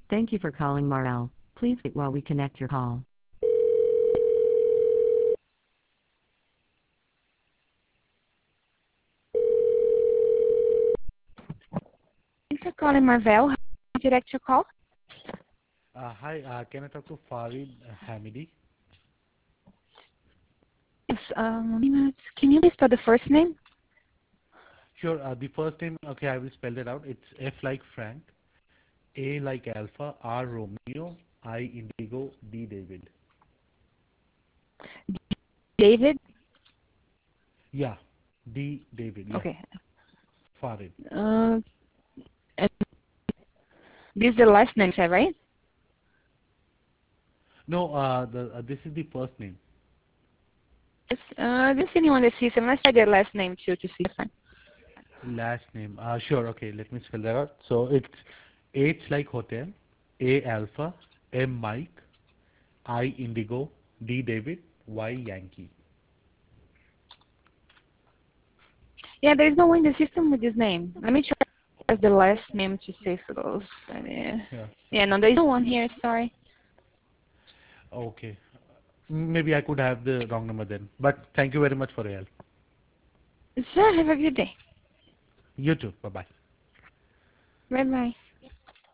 Thank you for calling Marel. Please wait while we connect your call. Thanks for calling Marvell. How may I direct your call? Hi, can I talk to Farid Hamidi? Yes, can you please spell the first name? Sure, the first name, okay, I will spell it out. It's F like Frank, A like Alpha, R Romeo, I Indigo, D David. David? Yeah, D David, yeah, Okay. Farid. And this is the last name, right? No, this is the first name. Yes, this is anyone that sees him. Let's try the last name too to see if I Last name, sure, okay, let me spell that out. So it's H like Hotel, A Alpha, M Mike, I Indigo, D David, Y Yankee. Yeah, there is no one in the system with this name. Let me try the last name to see if it goes. Yeah, Yeah, no, there is no one here. Sorry. okay. Maybe I could have the wrong number then. But thank you very much for your help. Sure, have a good day. You too. Bye-bye. Bye bye.